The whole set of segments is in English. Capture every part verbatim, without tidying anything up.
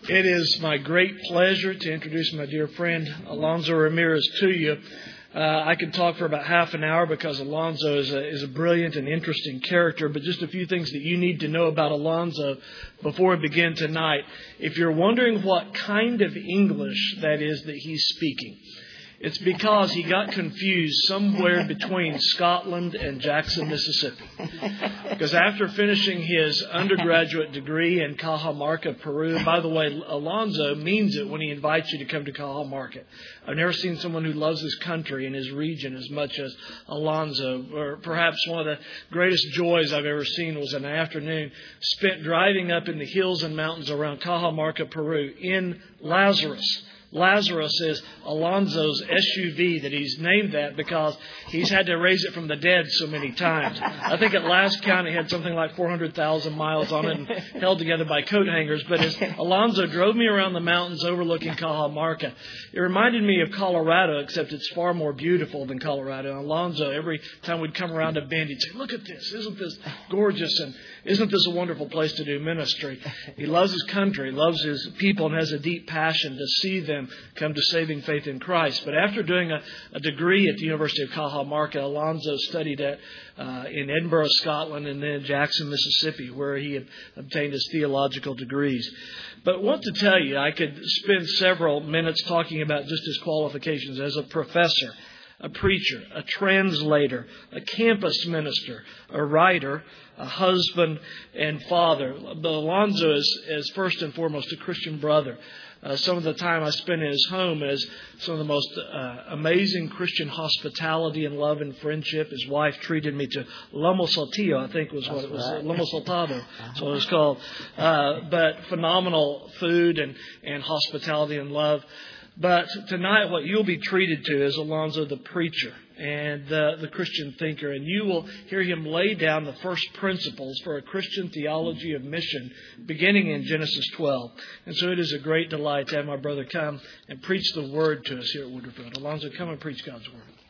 It is my great pleasure to introduce my dear friend Alonzo Ramirez to you. Uh, I could talk for about half an hour because Alonzo is a, is a brilliant and interesting character, but just a few things that you need to know about Alonzo before we begin tonight. If you're wondering what kind of English that is that he's speaking, it's because he got confused somewhere between Scotland and Jackson, Mississippi. Because after finishing his undergraduate degree in Cajamarca, Peru, by the way, Alonzo means it when he invites you to come to Cajamarca. I've never seen someone who loves his country and his region as much as Alonzo. Or perhaps one of the greatest joys I've ever seen was an afternoon spent driving up in the hills and mountains around Cajamarca, Peru, in Lazarus. Lazarus is Alonzo's S U V that he's named that because he's had to raise it from the dead so many times. I think at last count it had something like four hundred thousand miles on it and held together by coat hangers. But as Alonzo drove me around the mountains overlooking Cajamarca, it reminded me of Colorado, except it's far more beautiful than Colorado. And Alonzo, every time we'd come around a bend, he'd say, "Look at this. Isn't this gorgeous? And isn't this a wonderful place to do ministry?" He loves his country, loves his people, and has a deep passion to see them come to saving faith in Christ. But after doing a, a degree at the University of Cajamarca, Alonzo studied at uh, in Edinburgh, Scotland, and then Jackson, Mississippi, where he had obtained his theological degrees. But I want to tell you, I could spend several minutes talking about just his qualifications as a professor, a preacher, a translator, a campus minister, a writer, a husband and father. But Alonzo is, is first and foremost a Christian brother. Uh, some of the time I spent in his home is some of the most uh, amazing Christian hospitality and love and friendship. His wife treated me to lomo saltillo, I think was what That's it was, right. Lomo saltado, that's what it was called. Uh, but phenomenal food and, and hospitality and love. But tonight what you'll be treated to is Alonzo the preacher and uh, the Christian thinker. And you will hear him lay down the first principles for a Christian theology of mission beginning in Genesis twelve. And so it is a great delight to have my brother come and preach the Word to us here at Woodruff. Alonzo, come and preach God's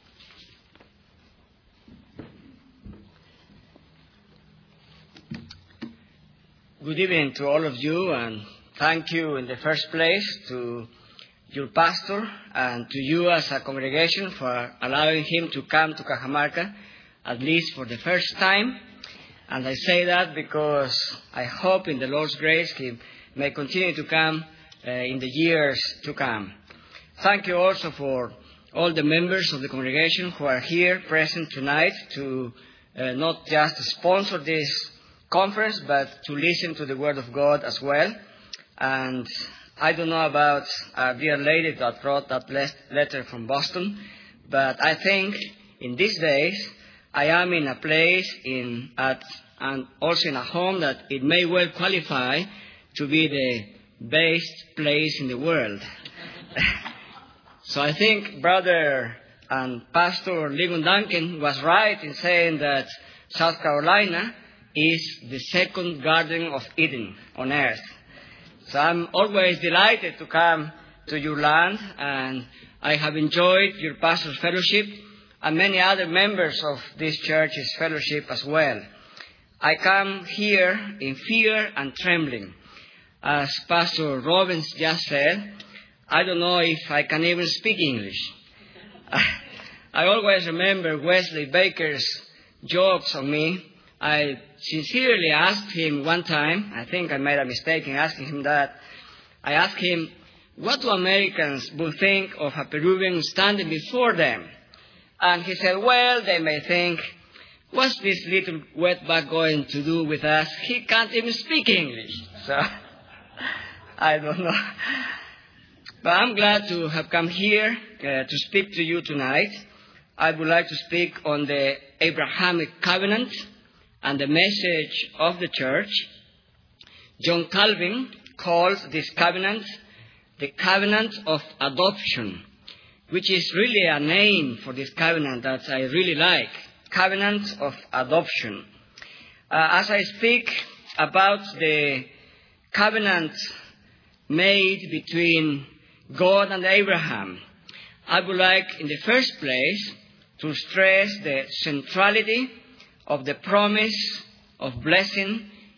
Word. Good evening to all of you, and thank you in the first place to your pastor and to you as a congregation for allowing him to come to Cajamarca, at least for the first time. And I say that because I hope in the Lord's grace he may continue to come uh, in the years to come. Thank you also for all the members of the congregation who are here present tonight to uh, not just sponsor this conference, but to listen to the Word of God as well. And I don't know about a dear lady that wrote that letter from Boston, but I think in these days I am in a place in at and also in a home that it may well qualify to be the best place in the world. So I think Brother and Pastor Ligon Duncan was right in saying that South Carolina is the second Garden of Eden on earth. So I'm always delighted to come to your land, and I have enjoyed your pastor's fellowship and many other members of this church's fellowship as well. I come here in fear and trembling. As Pastor Robbins just said, I don't know if I can even speak English. I always remember Wesley Baker's jokes on me. I sincerely asked him one time, I think I made a mistake in asking him that. I asked him, what do Americans will think of a Peruvian standing before them? And he said, well, they may think, what's this little wetback going to do with us? He can't even speak English. So, I don't know. But I'm glad to have come here uh, to speak to you tonight. I would like to speak on the Abrahamic covenant and the message of the church. John Calvin calls this covenant the covenant of adoption, which is really a name for this covenant that I really like, covenant of adoption. Uh, as I speak about the covenant made between God and Abraham, I would like in the first place to stress the centrality of the promise of blessing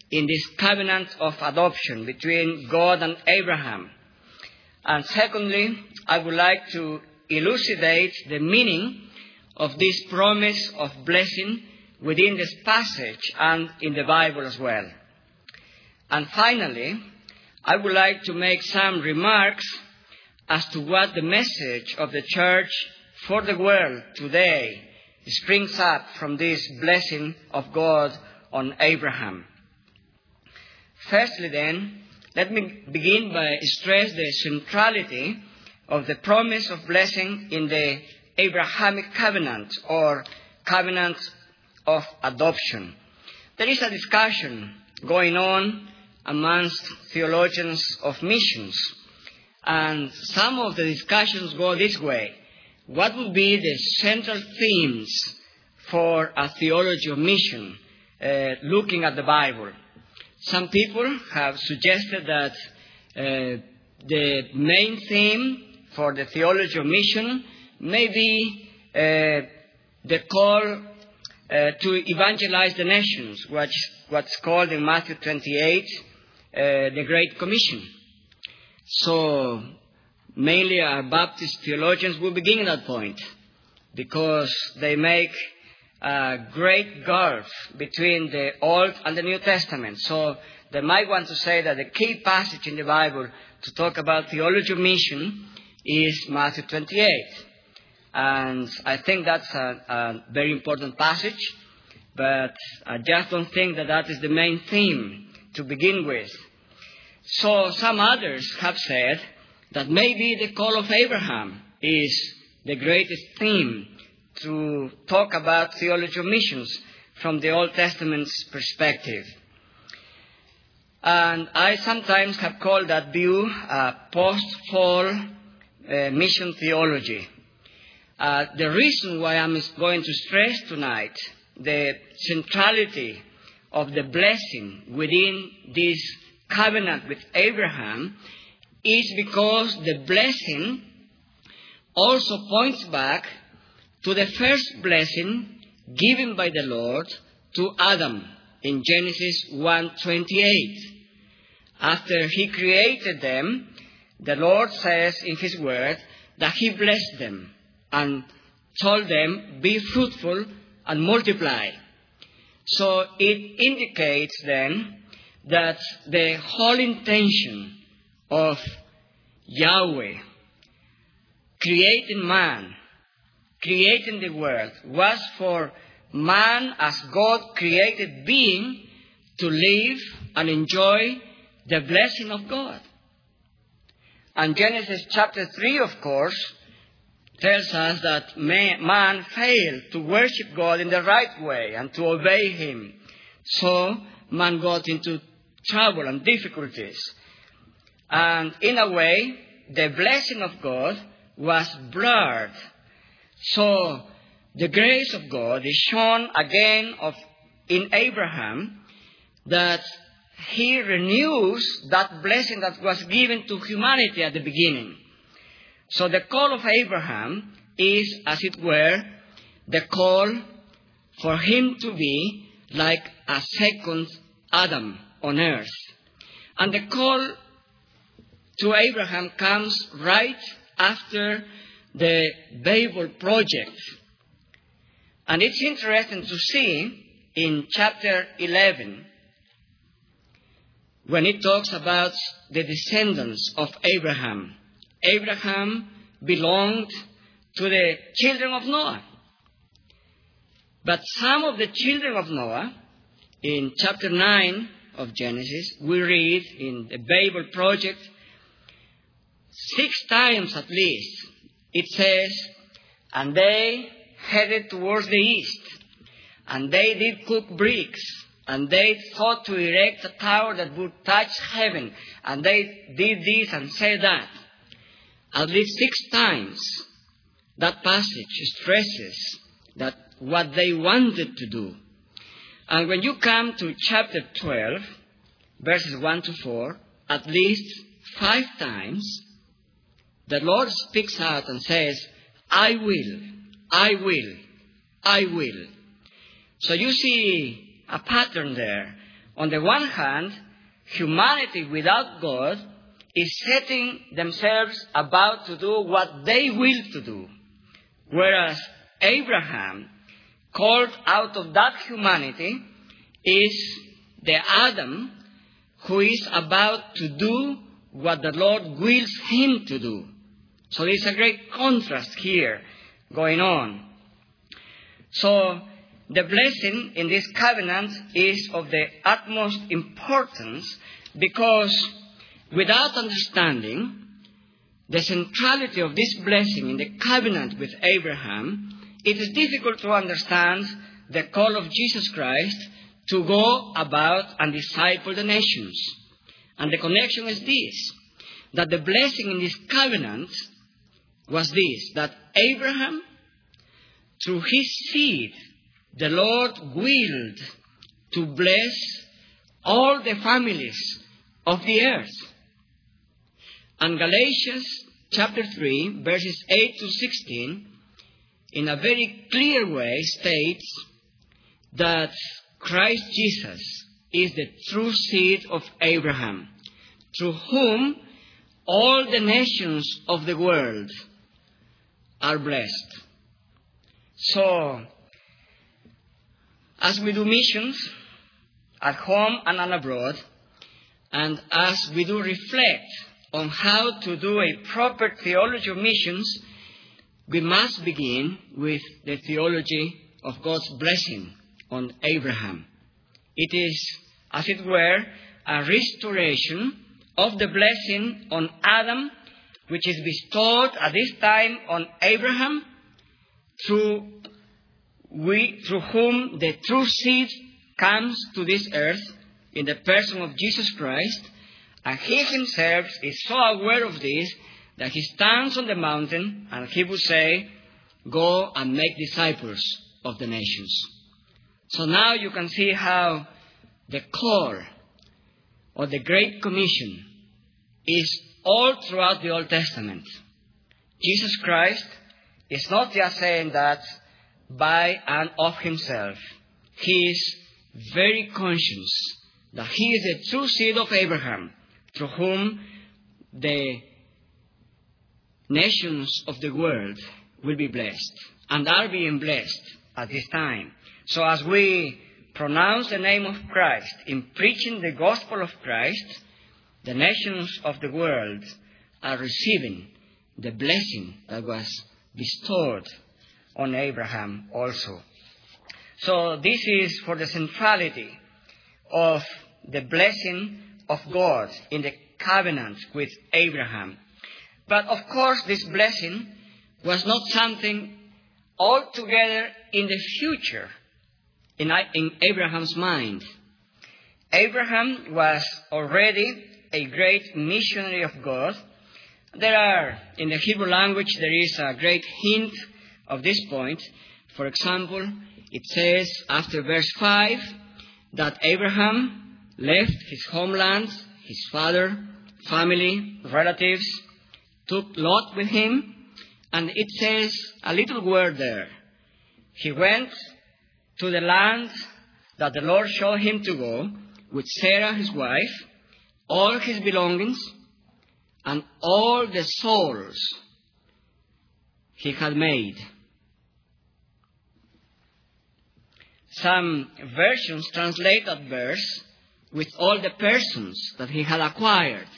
in this covenant of adoption between God and Abraham. And secondly, I would like to elucidate the meaning of this promise of blessing within this passage and in the Bible as well. And finally, I would like to make some remarks as to what the message of the church for the world today springs up from this blessing of God on Abraham. Firstly then, let me begin by stress the centrality of the promise of blessing in the Abrahamic covenant or covenant of adoption. There is a discussion going on amongst theologians of missions, and some of the discussions go this way. What would be the central themes for a theology of mission uh, looking at the Bible? Some people have suggested that uh, the main theme for the theology of mission may be uh, the call uh, to evangelize the nations, which, what's called in Matthew twenty-eight, uh, the Great Commission. So, mainly our Baptist theologians will begin at that point because they make a great gulf between the Old and the New Testament. So they might want to say that the key passage in the Bible to talk about theology of mission is Matthew twenty-eight. And I think that's a, a very important passage, but I just don't think that that is the main theme to begin with. So some others have said that maybe the call of Abraham is the greatest theme to talk about theology of missions from the Old Testament's perspective. And I sometimes have called that view uh, post-fall uh, mission theology. Uh, the reason why I'm going to stress tonight the centrality of the blessing within this covenant with Abraham is because the blessing also points back to the first blessing given by the Lord to Adam in Genesis one twenty-eight. After he created them, the Lord says in his word that he blessed them and told them, be fruitful and multiply. So it indicates then that the whole intention of Yahweh creating man, creating the world, was for man as God created being to live and enjoy the blessing of God. And Genesis chapter three, of course, tells us that man failed to worship God in the right way and to obey him. So man got into trouble and difficulties. And in a way, the blessing of God was blurred. So the grace of God is shown again of in Abraham, that he renews that blessing that was given to humanity at the beginning. So the call of Abraham is, as it were, the call for him to be like a second Adam on earth. And the call to Abraham comes right after the Babel project. And it's interesting to see in chapter eleven, when it talks about the descendants of Abraham. Abraham belonged to the children of Noah. But some of the children of Noah, in chapter nine of Genesis, we read in the Babel project, six times at least, it says, and they headed towards the east, and they did cook bricks, and they thought to erect a tower that would touch heaven, and they did this and said that. At least six times, that passage stresses that what they wanted to do. And when you come to chapter twelve, verses one to four, at least five times, the Lord speaks out and says, I will, I will, I will. So you see a pattern there On the one hand, humanity without God is setting themselves about to do what they will to do, whereas Abraham, called out of that humanity, is the Adam who is about to do what the Lord wills him to do. So there's a great contrast here going on. So the blessing in this covenant is of the utmost importance because without understanding the centrality of this blessing in the covenant with Abraham, it is difficult to understand the call of Jesus Christ to go about and disciple the nations. And the connection is this, that the blessing in this covenant was this, that Abraham, through his seed, the Lord willed to bless all the families of the earth. And Galatians chapter three, verses eight to sixteen, in a very clear way states that Christ Jesus is the true seed of Abraham, through whom all the nations of the world are blessed. So, as we do missions at home and abroad, and as we do reflect on how to do a proper theology of missions, we must begin with the theology of God's blessing on Abraham. It is, as it were, a restoration of the blessing on Adam, which is bestowed at this time on Abraham, through we, through whom the true seed comes to this earth in the person of Jesus Christ, and he himself is so aware of this that he stands on the mountain and he will say, "Go and make disciples of the nations." So now you can see how the core of the Great Commission is all throughout the Old Testament. Jesus Christ is not just saying that by and of himself. He is very conscious that he is the true seed of Abraham, through whom the nations of the world will be blessed and are being blessed at this time. So as we pronounce the name of Christ in preaching the gospel of Christ, the nations of the world are receiving the blessing that was bestowed on Abraham also. So this is for the centrality of the blessing of God in the covenant with Abraham. But of course, this blessing was not something altogether in the future in, in Abraham's mind. Abraham was already a great missionary of God. There are, in the Hebrew language, there is a great hint of this point. For example, it says after verse five that Abraham left his homeland, his father, family, relatives, took Lot with him, and it says a little word there. He went to the land that the Lord showed him to go, with Sarah his wife, all his belongings, and all the souls he had made. Some versions translate that verse with all the persons that he had acquired.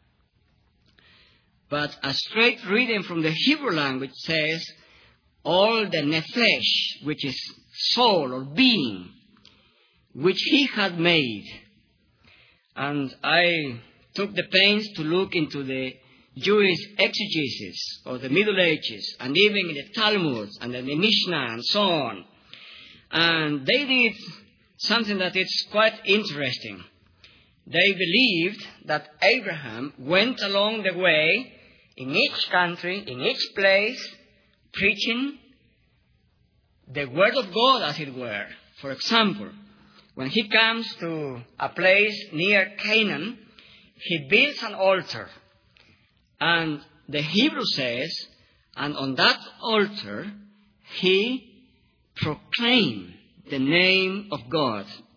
But a straight reading from the Hebrew language says, all the nephesh, which is soul or being, which he had made. And I took the pains to look into the Jewish exegesis of the Middle Ages, and even in the Talmud, and then the Mishnah, and so on. And they did something that is quite interesting. They believed that Abraham went along the way in each country, in each place, preaching the word of God, as it were. For example, when he comes to a place near Canaan, he builds an altar. And the Hebrew says, and on that altar, he proclaimed the name of God.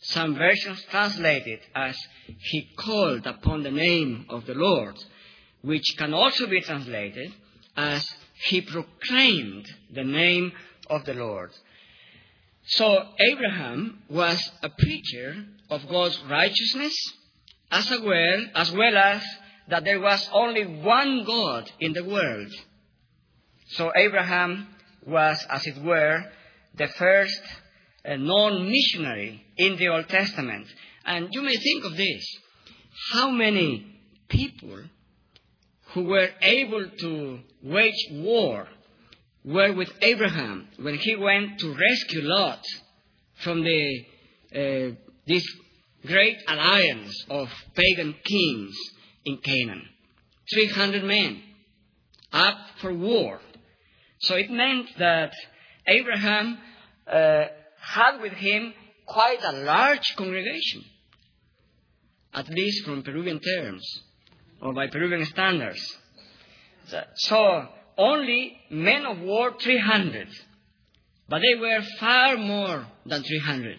Some versions translate it as he called upon the name of the Lord, which can also be translated as he proclaimed the name of the Lord. So Abraham was a preacher of God's righteousness, as well, as well as that there was only one God in the world. So Abraham was, as it were, the first uh, known missionary in the Old Testament. And you may think of this. How many people who were able to wage war were with Abraham when he went to rescue Lot from the uh, this great alliance of pagan kings in Canaan? three hundred men up for war. So it meant that Abraham uh, had with him quite a large congregation, at least from Peruvian terms, or by Peruvian standards. So only men of war, three hundred. But they were far more than three hundred.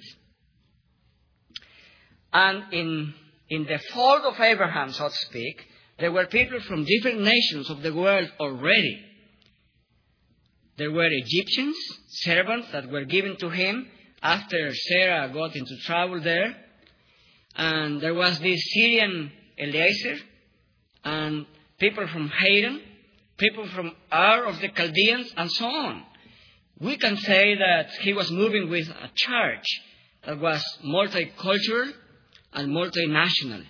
And in, in the fold of Abraham, so to speak, there were people from different nations of the world already. There were Egyptians, servants that were given to him after Sarah got into trouble there. And there was this Syrian Eliezer, and people from Haran, people from Ur of the Chaldeans, and so on. We can say that he was moving with a church that was multicultural and multinational.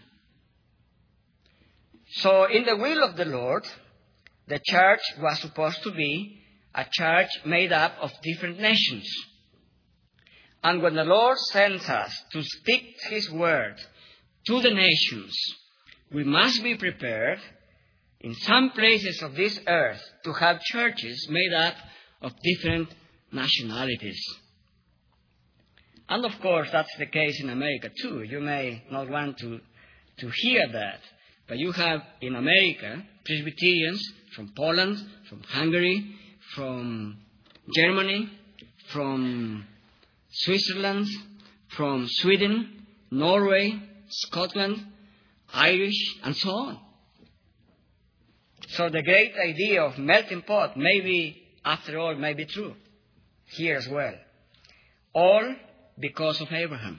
So in the will of the Lord, the church was supposed to be a church made up of different nations. And when the Lord sends us to speak His word to the nations, we must be prepared in some places of this earth to have churches made up of different nationalities. And of course, that's the case in America too. You may not want to, to hear that, but you have in America Presbyterians from Poland, from Hungary, from Germany, from Switzerland, from Sweden, Norway, Scotland, Irish, and so on. So the great idea of melting pot maybe, after all, may be true here as well. All because of Abraham.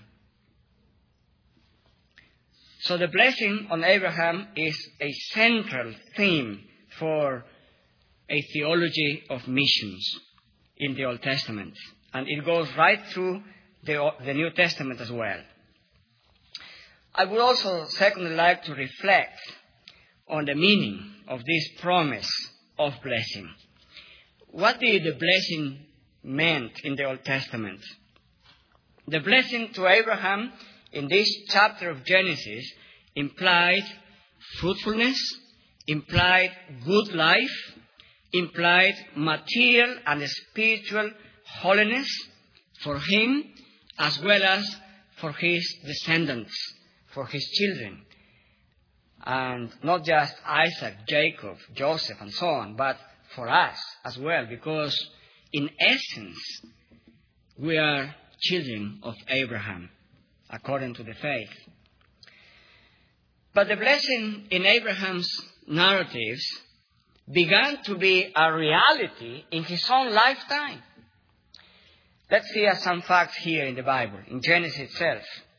So the blessing on Abraham is a central theme for a theology of missions in the Old Testament. And it goes right through the, the New Testament as well. I would also secondly like to reflect on the meaning of this promise of blessing. What did the blessing meant in the Old Testament? The blessing to Abraham in this chapter of Genesis implied fruitfulness, implied good life, implied material and spiritual holiness for him as well as for his descendants, for his children. And not just Isaac, Jacob, Joseph, and so on, but for us as well, because in essence, we are children of Abraham, according to the faith. But the blessing in Abraham's narratives began to be a reality in his own lifetime. Let's see some facts here in the Bible, in Genesis itself.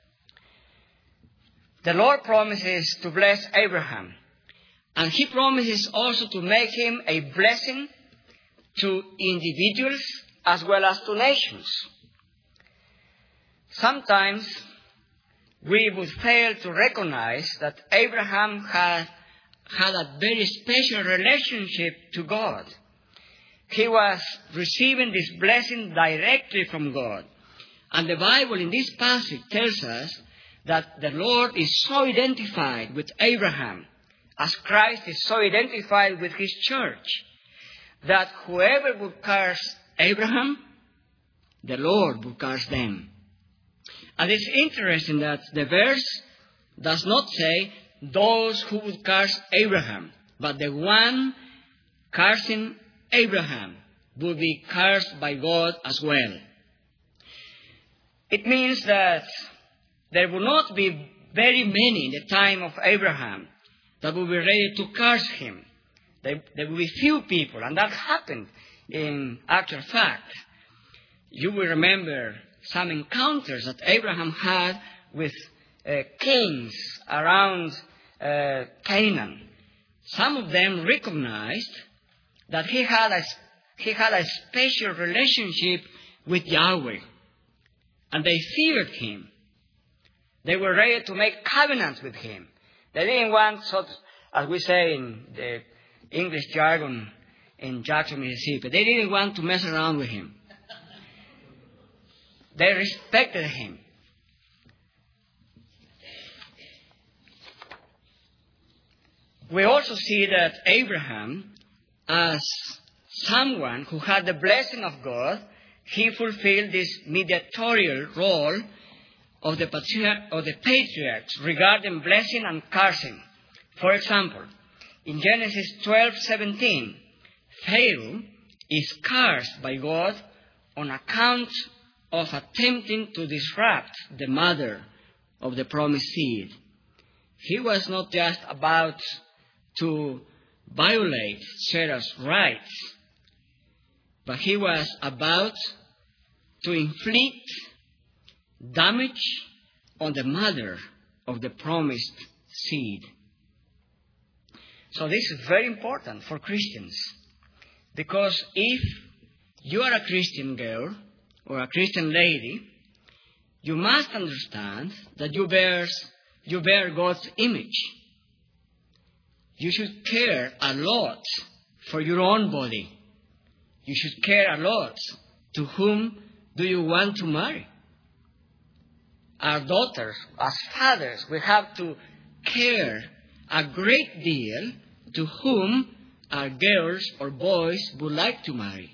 The Lord promises to bless Abraham, and He promises also to make him a blessing to individuals as well as to nations. Sometimes we would fail to recognize that Abraham had had a very special relationship to God. He was receiving this blessing directly from God. And the Bible in this passage tells us that the Lord is so identified with Abraham, as Christ is so identified with His church, that whoever would curse Abraham, the Lord would curse them. And it's interesting that the verse does not say those who would curse Abraham, but the one cursing Abraham would be cursed by God as well. It means that there will not be very many in the time of Abraham that will be ready to curse him. There, there will be few people, and that happened in actual fact. You will remember some encounters that Abraham had with uh, kings around uh, Canaan. Some of them recognized that he had a, he had a special relationship with Yahweh, and they feared him. They were ready to make covenants with him. They didn't want, so, as we say in the English jargon in Jackson, Mississippi, they didn't want to mess around with him. They respected him. We also see that Abraham, as someone who had the blessing of God, he fulfilled this mediatorial role of the, patriarch, of the patriarchs regarding blessing and cursing. For example, in Genesis twelve seventeen, Pharaoh is cursed by God on account of attempting to disrupt the mother of the promised seed. He was not just about to violate Sarah's rights, but he was about to inflict damage on the mother of the promised seed. So this is very important for Christians, because if you are a Christian girl or a Christian lady, you must understand that you bear, you bear God's image. You should care a lot for your own body. You should care a lot to whom do you want to marry. Our daughters, as fathers, we have to care a great deal to whom our girls or boys would like to marry.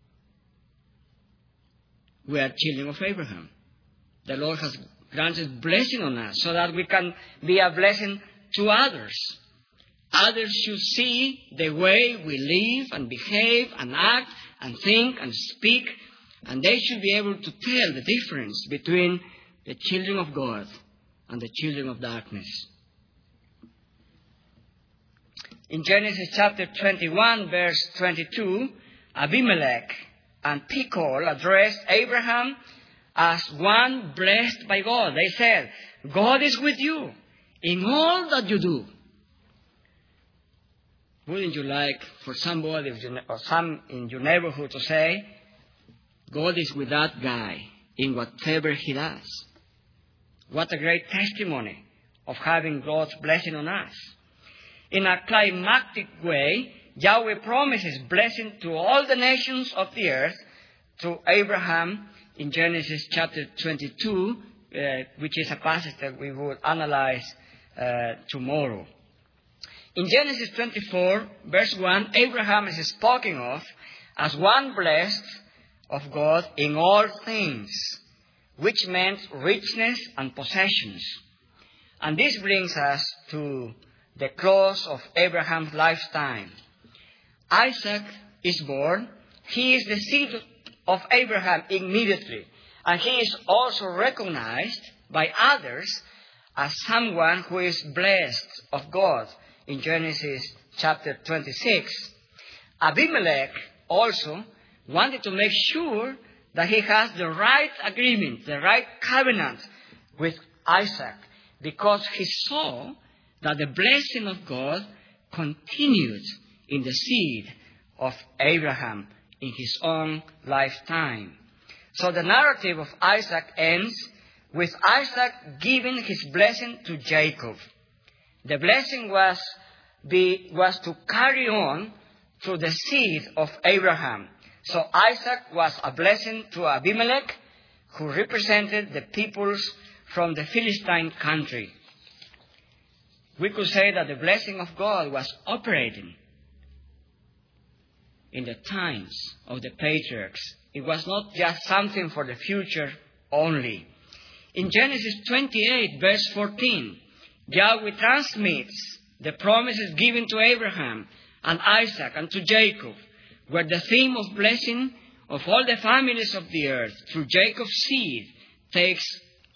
We are children of Abraham. The Lord has granted blessing on us so that we can be a blessing to others. Others should see the way we live and behave and act and think and speak, and they should be able to tell the difference between the children of God and the children of darkness. In Genesis chapter twenty-one, verse twenty-two, Abimelech and Phicol addressed Abraham as one blessed by God. They said, God is with you in all that you do. Wouldn't you like for somebody or some in your neighborhood to say, God is with that guy in whatever he does? What a great testimony of having God's blessing on us. In a climactic way, Yahweh promises blessing to all the nations of the earth through Abraham in Genesis chapter twenty-two, uh, which is a passage that we will analyze uh, tomorrow. In Genesis twenty-four, verse one, Abraham is spoken of as one blessed of God in all things, which meant richness and possessions. And this brings us to the close of Abraham's lifetime. Isaac is born. He is the seed of Abraham immediately. And he is also recognized by others as someone who is blessed of God in Genesis chapter twenty-six. Abimelech also wanted to make sure that he has the right agreement, the right covenant with Isaac, because he saw that the blessing of God continued in the seed of Abraham in his own lifetime. So the narrative of Isaac ends with Isaac giving his blessing to Jacob. The blessing was, be, was to carry on through the seed of Abraham. So Isaac was a blessing to Abimelech, who represented the peoples from the Philistine country. We could say that the blessing of God was operating in the times of the patriarchs. It was not just something for the future only. In Genesis twenty-eight, verse fourteen, Yahweh transmits the promises given to Abraham and Isaac and to Jacob, where the theme of blessing of all the families of the earth through Jacob's seed takes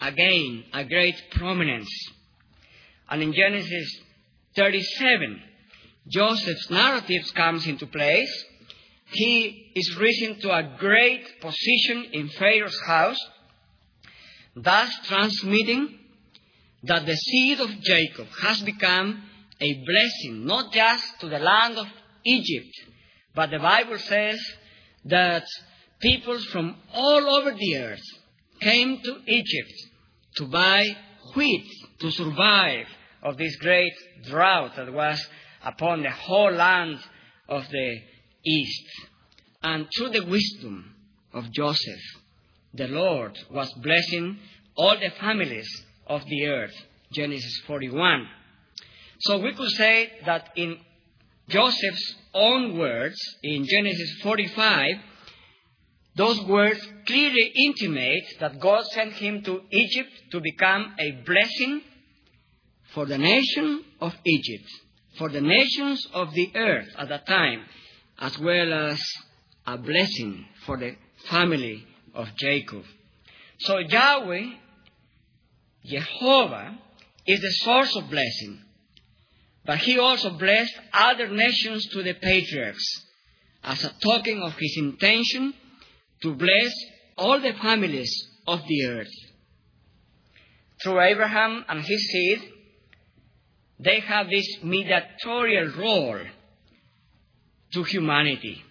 again a great prominence. And in Genesis thirty-seven, Joseph's narrative comes into place. He is risen to a great position in Pharaoh's house, thus transmitting that the seed of Jacob has become a blessing, not just to the land of Egypt, but the Bible says that peoples from all over the earth came to Egypt to buy wheat to survive of this great drought that was upon the whole land of the east. And through the wisdom of Joseph, the Lord was blessing all the families of the earth. Genesis forty-one. So we could say that in Joseph's own words, in Genesis forty-five, those words clearly intimate that God sent him to Egypt to become a blessing for the nation of Egypt, for the nations of the earth at that time, as well as a blessing for the family of Jacob. So Yahweh, Jehovah, is the source of blessing. But he also blessed other nations to the patriarchs as a token of his intention to bless all the families of the earth. Through Abraham and his seed, they have this mediatorial role to humanity.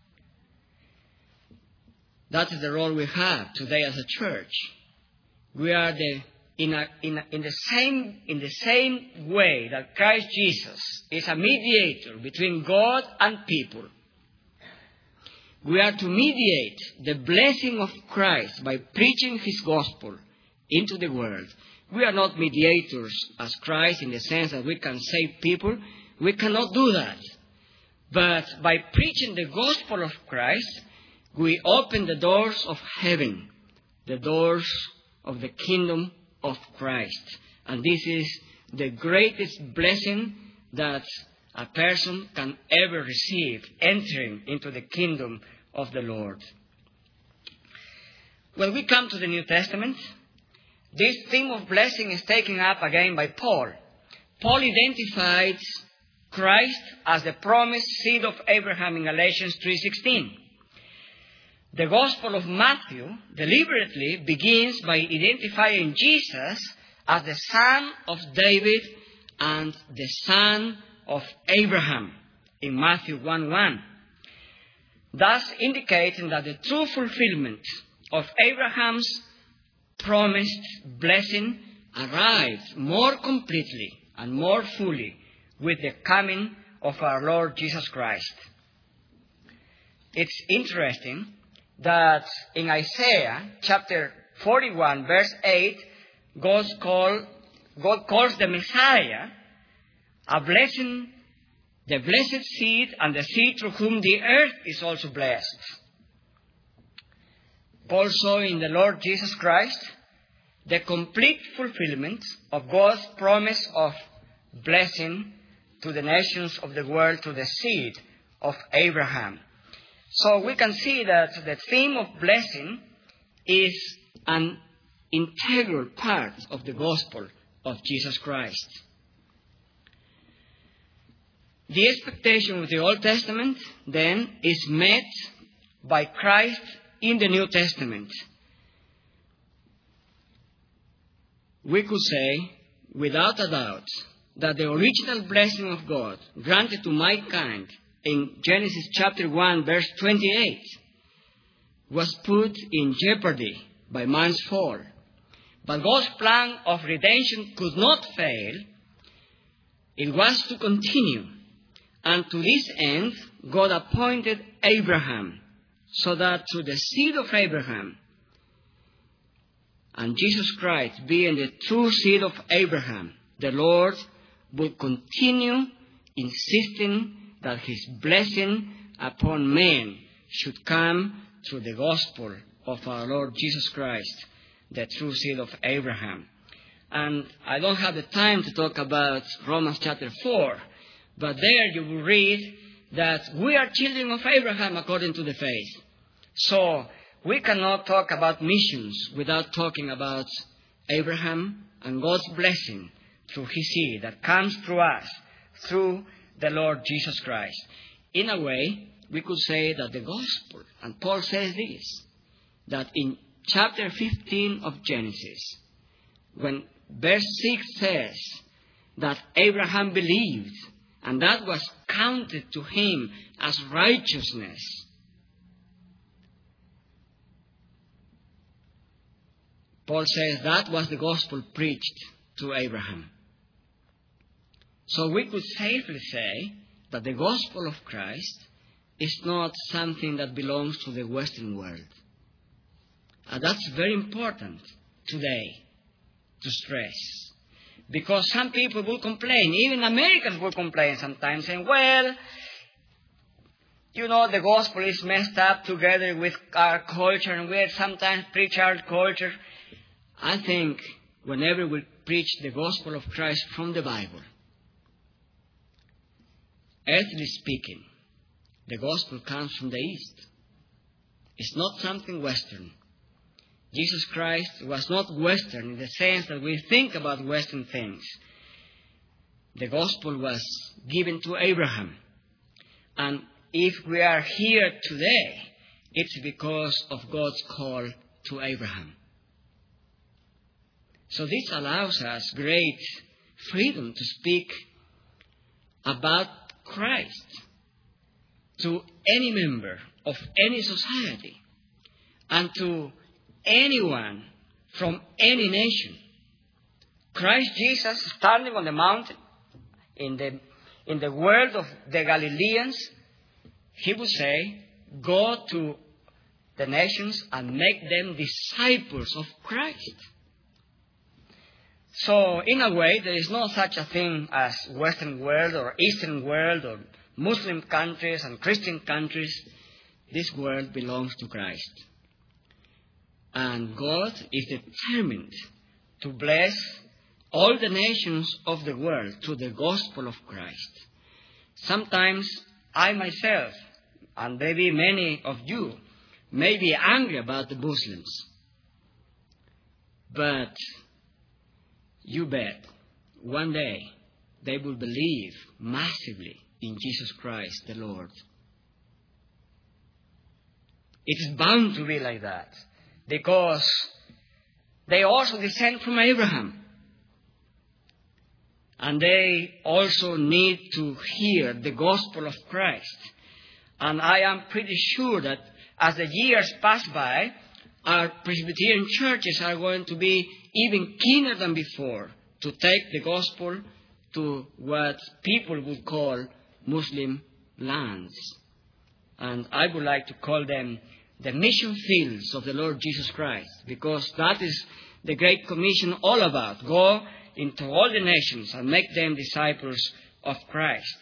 That is the role we have today as a church. We are the in a, in a, in the same in the same way that Christ Jesus is a mediator between God and people. We are to mediate the blessing of Christ by preaching his gospel into the world. We are not mediators as Christ in the sense that we can save people. We cannot do that. But by preaching the gospel of Christ, we open the doors of heaven, the doors of the kingdom of Christ. And this is the greatest blessing that a person can ever receive, entering into the kingdom of the Lord. When we come to the New Testament, this theme of blessing is taken up again by Paul. Paul identifies Christ as the promised seed of Abraham in Galatians three sixteen. The Gospel of Matthew deliberately begins by identifying Jesus as the son of David and the son of Abraham in Matthew one one, thus indicating that the true fulfillment of Abraham's promised blessing arrived more completely and more fully with the coming of our Lord Jesus Christ. It's interesting that in Isaiah chapter forty-one, verse eight, God, call, God calls the Messiah a blessing, the blessed seed, and the seed through whom the earth is also blessed. Also in the Lord Jesus Christ, the complete fulfillment of God's promise of blessing to the nations of the world through the seed of Abraham. So we can see that the theme of blessing is an integral part of the gospel of Jesus Christ. The expectation of the Old Testament, then, is met by Christ in the New Testament. We could say, without a doubt, that the original blessing of God granted to mankind in Genesis chapter one, verse twenty-eight, was put in jeopardy by man's fall. But God's plan of redemption could not fail. It was to continue. And to this end, God appointed Abraham, so that through the seed of Abraham, and Jesus Christ being the true seed of Abraham, the Lord would continue insisting that his blessing upon men should come through the gospel of our Lord Jesus Christ, the true seed of Abraham. And I don't have the time to talk about Romans chapter four, but there you will read that we are children of Abraham according to the faith. So we cannot talk about missions without talking about Abraham and God's blessing through his seed that comes through us, through the Lord Jesus Christ. In a way, we could say that the gospel, and Paul says this, that in chapter fifteen of Genesis, when verse six says that Abraham believed, and that was counted to him as righteousness, Paul says that was the gospel preached to Abraham. So we could safely say that the gospel of Christ is not something that belongs to the Western world. And that's very important today to stress. Because some people will complain, even Americans will complain sometimes, saying, well, you know, the gospel is messed up together with our culture, and we sometimes preach our culture. I think whenever we preach the gospel of Christ from the Bible, earthly speaking, the gospel comes from the East. It's not something Western. Jesus Christ was not Western in the sense that we think about Western things. The gospel was given to Abraham. And if we are here today, it's because of God's call to Abraham. So this allows us great freedom to speak about Christ to any member of any society and to anyone from any nation. Christ Jesus, standing on the mountain in the, in the world of the Galileans, he would say, go to the nations and make them disciples of Christ. So, in a way, there is no such a thing as Western world or Eastern world or Muslim countries and Christian countries. This world belongs to Christ. And God is determined to bless all the nations of the world through the gospel of Christ. Sometimes I myself, and maybe many of you, may be angry about the Muslims. But you bet, one day they will believe massively in Jesus Christ the Lord. It is bound to be like that, because they also descend from Abraham. And they also need to hear the gospel of Christ. And I am pretty sure that as the years pass by, our Presbyterian churches are going to be even keener than before to take the gospel to what people would call Muslim lands. And I would like to call them the mission fields of the Lord Jesus Christ, because that is the Great Commission all about. Go into all the nations and make them disciples of Christ.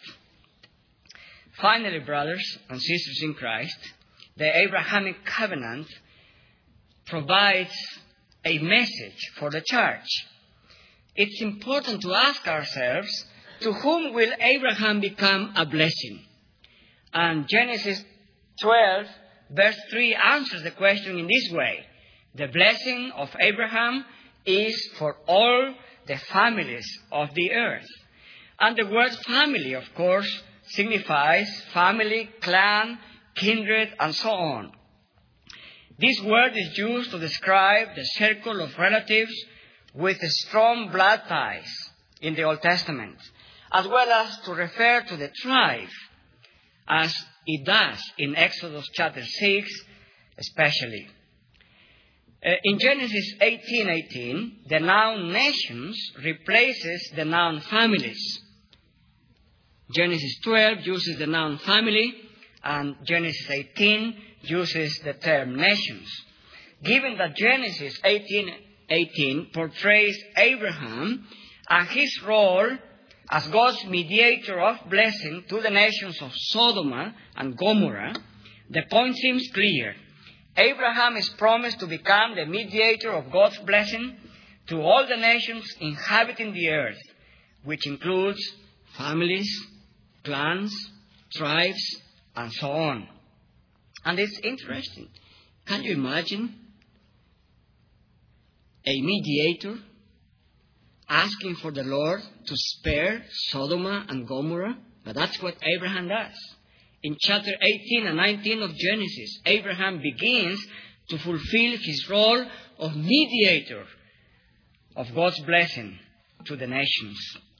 Finally, brothers and sisters in Christ, the Abrahamic covenant provides a message for the church. It's important to ask ourselves, to whom will Abraham become a blessing? And Genesis twelve, verse three answers the question in this way. The blessing of Abraham is for all the families of the earth. And the word family, of course, signifies family, clan, kindred, and so on. This word is used to describe the circle of relatives with strong blood ties in the Old Testament, as well as to refer to the tribe, as it does in Exodus chapter six especially. Uh, in Genesis eighteen eighteen, the noun nations replaces the noun families. Genesis twelve uses the noun family, and Genesis eighteen uses the term nations. Given that Genesis eighteen eighteen portrays Abraham and his role as God's mediator of blessing to the nations of Sodom and Gomorrah, the point seems clear. Abraham is promised to become the mediator of God's blessing to all the nations inhabiting the earth, which includes families, clans, tribes, and so on. And it's interesting. Can you imagine a mediator, asking for the Lord to spare Sodom and Gomorrah. But that's what Abraham does. In chapter eighteen and nineteen of Genesis, Abraham begins to fulfill his role of mediator of God's blessing to the nations.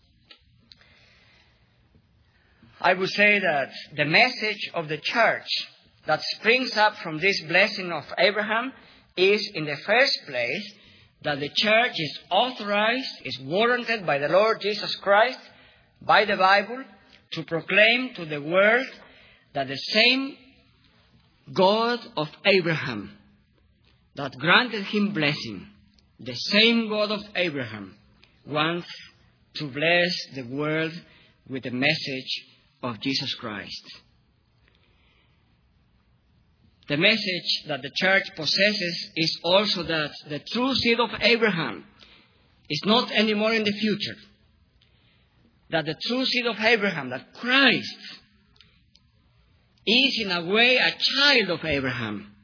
I would say that the message of the church that springs up from this blessing of Abraham is, in the first place, that the church is authorized, is warranted by the Lord Jesus Christ, by the Bible, to proclaim to the world that the same God of Abraham that granted him blessing, the same God of Abraham, wants to bless the world with the message of Jesus Christ. The message that the church possesses is also that the true seed of Abraham is not anymore in the future. That the true seed of Abraham, that Christ, is in a way a child of Abraham.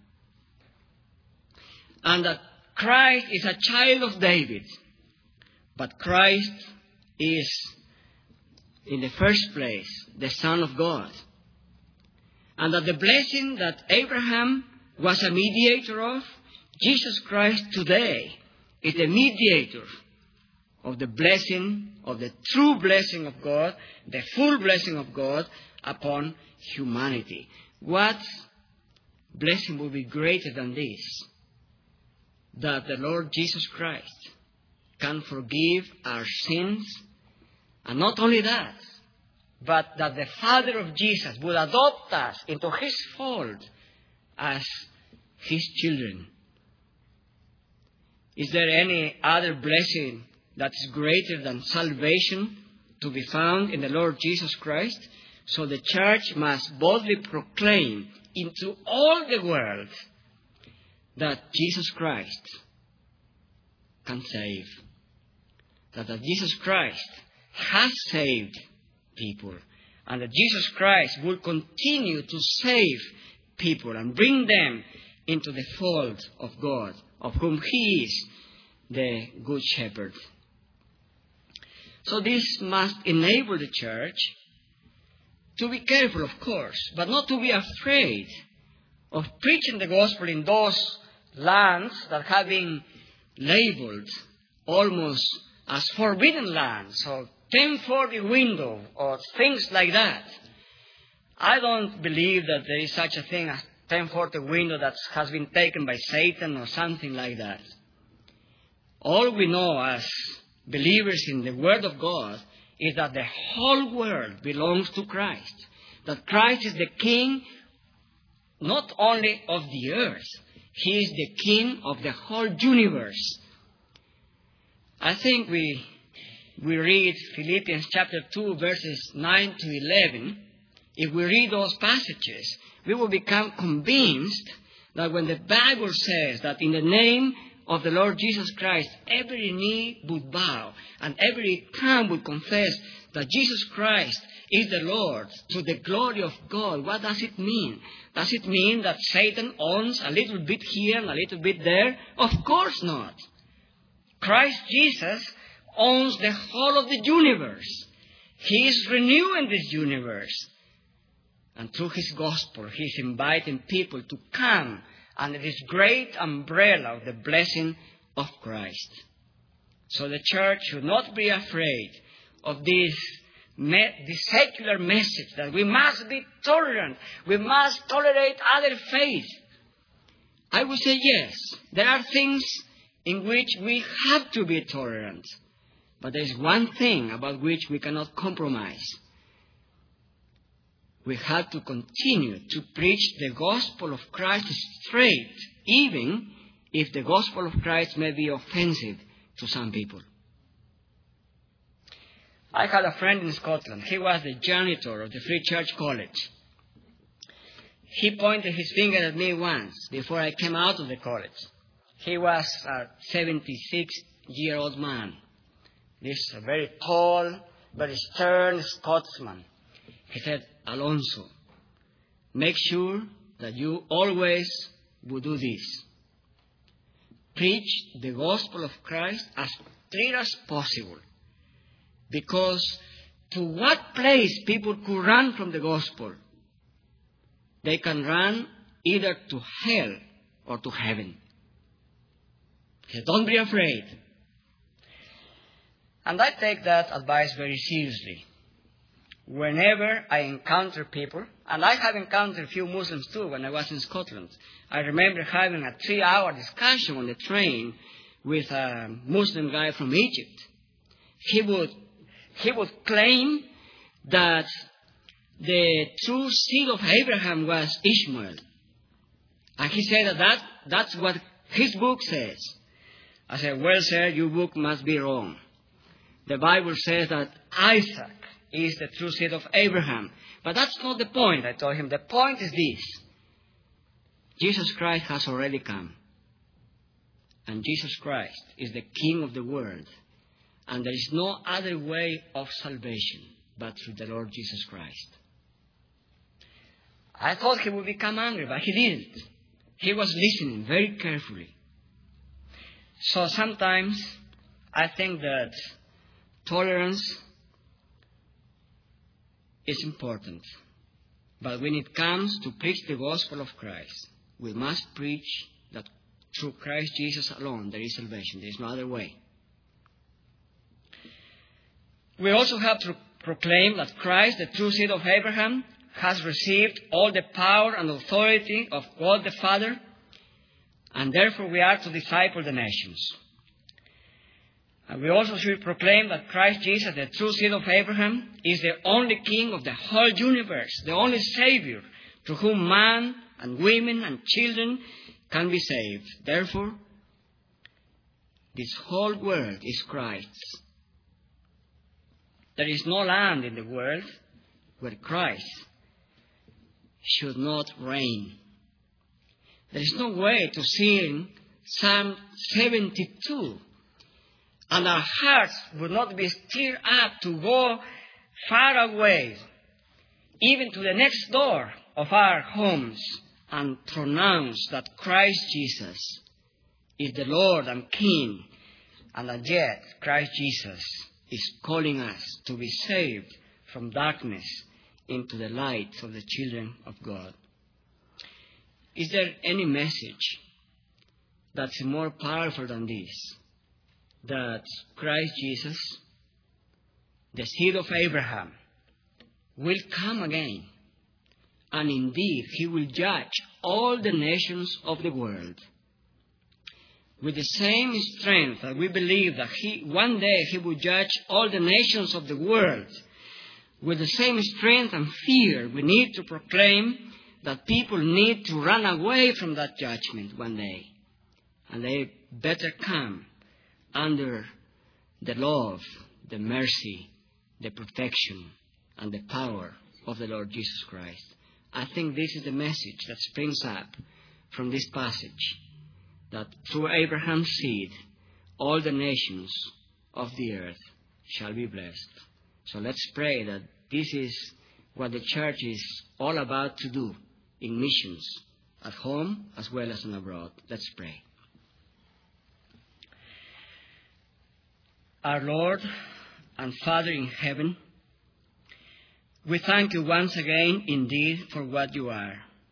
And that Christ is a child of David. But Christ is, in the first place, the Son of God. And that the blessing that Abraham was a mediator of, Jesus Christ today is the mediator of the blessing, of the true blessing of God, the full blessing of God upon humanity. What blessing will be greater than this? That the Lord Jesus Christ can forgive our sins, and not only that, but that the Father of Jesus would adopt us into His fold as His children. Is there any other blessing that is greater than salvation to be found in the Lord Jesus Christ? So the church must boldly proclaim into all the world that Jesus Christ can save. That, that Jesus Christ has saved people, and that Jesus Christ will continue to save people and bring them into the fold of God, of whom He is the Good Shepherd. So this must enable the church to be careful, of course, but not to be afraid of preaching the gospel in those lands that have been labeled almost as forbidden lands, or ten forty window, or things like that. I don't believe that there is such a thing as ten forty window that has been taken by Satan or something like that. All we know as believers in the Word of God is that the whole world belongs to Christ. That Christ is the King not only of the earth, He is the King of the whole universe. I think we we read Philippians chapter two, verses nine to eleven. If we read those passages, we will become convinced that when the Bible says that in the name of the Lord Jesus Christ, every knee would bow and every tongue would confess that Jesus Christ is the Lord to the glory of God. What does it mean? Does it mean that Satan owns a little bit here and a little bit there? Of course not. Christ Jesus owns the whole of the universe. He is renewing this universe. And through His gospel, He is inviting people to come under this great umbrella of the blessing of Christ. So the church should not be afraid of this, me- this secular message that we must be tolerant. We must tolerate other faiths. I would say yes, there are things in which we have to be tolerant. But there is one thing about which we cannot compromise. We have to continue to preach the gospel of Christ straight, even if the gospel of Christ may be offensive to some people. I had a friend in Scotland. He was the janitor of the Free Church College. He pointed his finger at me once before I came out of the college. He was a seventy-six-year-old man. This is a very tall, very stern Scotsman. He said, Alonso, make sure that you always will do this. preach the gospel of Christ as clear as possible. Because to what place people could run from the gospel? They can run either to hell or to heaven. So don't be afraid. And I take that advice very seriously. Whenever I encounter people, and I have encountered a few Muslims too when I was in Scotland. I remember having a three-hour discussion on the train with a Muslim guy from Egypt. He would, he would claim that the true seed of Abraham was Ishmael. And he said that, that that's what his book says. I said, well, sir, your book must be wrong. The Bible says that Isaac is the true seed of Abraham. But that's not the point, I told him. The point is this. Jesus Christ has already come. And Jesus Christ is the King of the world. And there is no other way of salvation but through the Lord Jesus Christ. I thought he would become angry, but he didn't. He was listening very carefully. So sometimes I think that tolerance is important. But when it comes to preach the gospel of Christ, we must preach that through Christ Jesus alone there is salvation. There is no other way. We also have to proclaim that Christ, the true seed of Abraham, has received all the power and authority of God the Father, and therefore we are to disciple the nations. And we also should proclaim that Christ Jesus, the true seed of Abraham, is the only King of the whole universe, the only Savior, through whom man and women and children can be saved. Therefore, this whole world is Christ's. There is no land in the world where Christ should not reign. There is no way to sing Psalm seventy-two, and our hearts would not be stirred up to go far away, even to the next door of our homes, and pronounce that Christ Jesus is the Lord and King, and that yet Christ Jesus is calling us to be saved from darkness into the light of the children of God. Is there any message that's more powerful than this? That Christ Jesus, the seed of Abraham, will come again. And indeed, he will judge all the nations of the world. With the same strength that we believe that he, one day he will judge all the nations of the world, with the same strength and fear, we need to proclaim that people need to run away from that judgment one day. And they better come under the love, the mercy, the protection, and the power of the Lord Jesus Christ. I think this is the message that springs up from this passage, that through Abraham's seed, all the nations of the earth shall be blessed. So let's pray that this is what the church is all about to do in missions, at home as well as abroad. Let's pray. Our Lord and Father in heaven, we thank you once again indeed for what you are.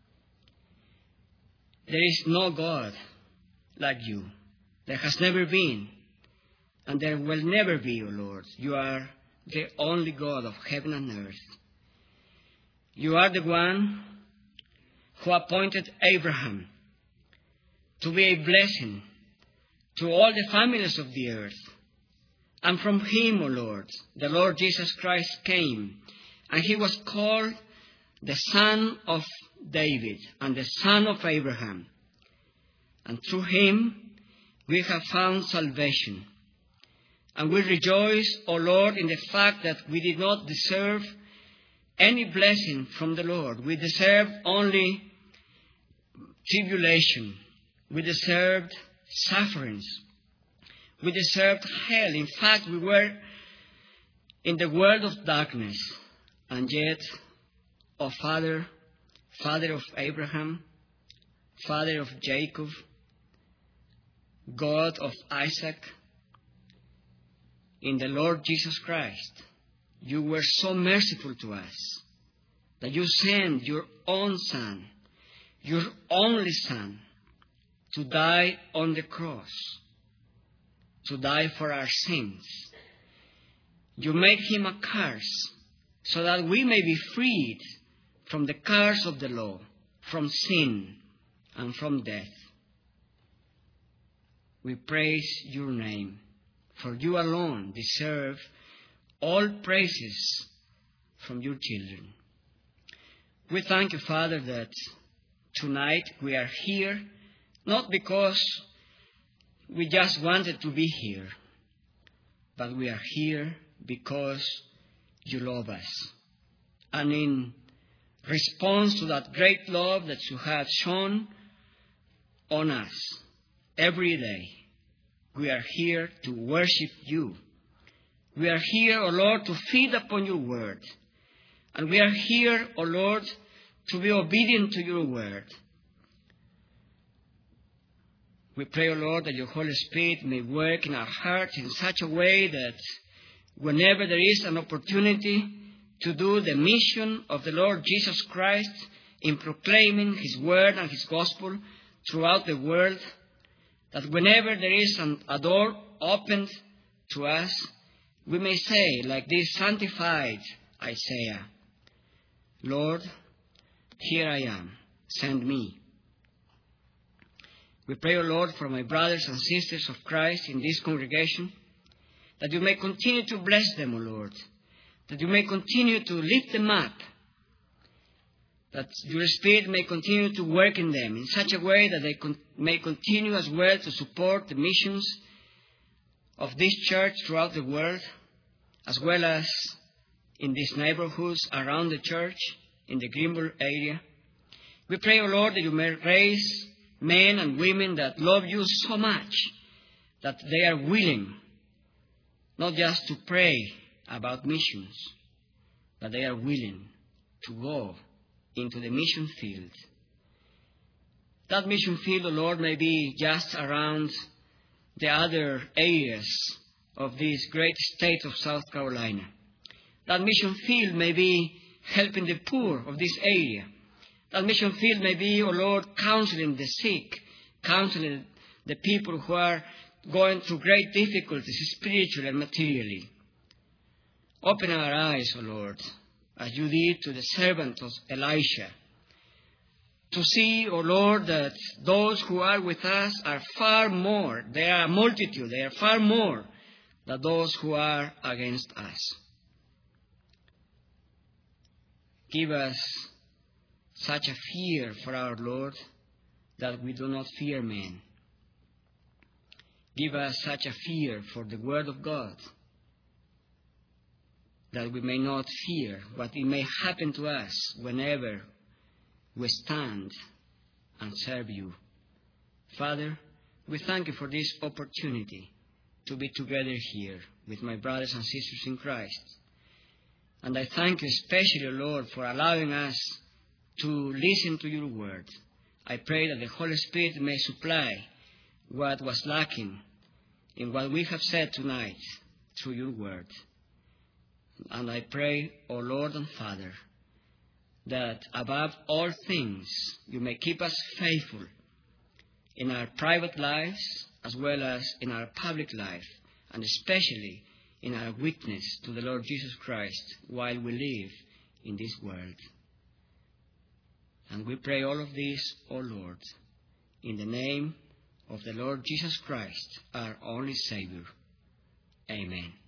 There is no God like you. There has never been, and there will never be, O Lord. You are the only God of heaven and earth. You are the one who appointed Abraham to be a blessing to all the families of the earth. And from him, O Lord, the Lord Jesus Christ came, and he was called the Son of David and the Son of Abraham. And through him we have found salvation. And we rejoice, O Lord, in the fact that we did not deserve any blessing from the Lord. We deserved only tribulation. We deserved sufferings. We deserved hell. In fact, we were in the world of darkness. And yet, O Father, Father of Abraham, Father of Jacob, God of Isaac, in the Lord Jesus Christ, you were so merciful to us that you sent your own Son, your only Son, to die on the cross, to die for our sins. You made him a curse so that we may be freed from the curse of the law, from sin, and from death. We praise your name, for you alone deserve all praises from your children. We thank you, Father, that tonight we are here, not because we just wanted to be here, but we are here because you love us. And in response to that great love that you have shown on us every day, we are here to worship you. We are here, O Lord, to feed upon your word. And we are here, O Lord, to be obedient to your word. We pray, O Lord, that your Holy Spirit may work in our hearts in such a way that whenever there is an opportunity to do the mission of the Lord Jesus Christ in proclaiming his word and his gospel throughout the world, that whenever there is an, a door opened to us, we may say, like this sanctified Isaiah, Lord, here I am, send me. We pray, O Lord, for my brothers and sisters of Christ in this congregation, that you may continue to bless them, O Lord, that you may continue to lift them up, that your Spirit may continue to work in them in such a way that they con- may continue as well to support the missions of this church throughout the world, as well as in these neighborhoods around the church, in the Greenville area. We pray, O Lord, that you may raise men and women that love you so much that they are willing not just to pray about missions, but they are willing to go into the mission field. That mission field, O Lord, may be just around the other areas of this great state of South Carolina. That mission field may be helping the poor of this area. That mission field may be, O Lord, counseling the sick, counseling the people who are going through great difficulties, spiritually and materially. Open our eyes, O Lord, as you did to the servant of Elisha, to see, O Lord, that those who are with us are far more, they are a multitude, they are far more than those who are against us. Give us such a fear for our Lord that we do not fear men. Give us such a fear for the Word of God that we may not fear what it may happen to us whenever we stand and serve you. Father, we thank you for this opportunity to be together here with my brothers and sisters in Christ. And I thank you especially, Lord, for allowing us to listen to your word. I pray that the Holy Spirit may supply what was lacking in what we have said tonight through your word. And I pray, O Lord and Father, that above all things you may keep us faithful in our private lives as well as in our public life, and especially in our witness to the Lord Jesus Christ while we live in this world. And we pray all of this, O Lord, in the name of the Lord Jesus Christ, our only Savior. Amen.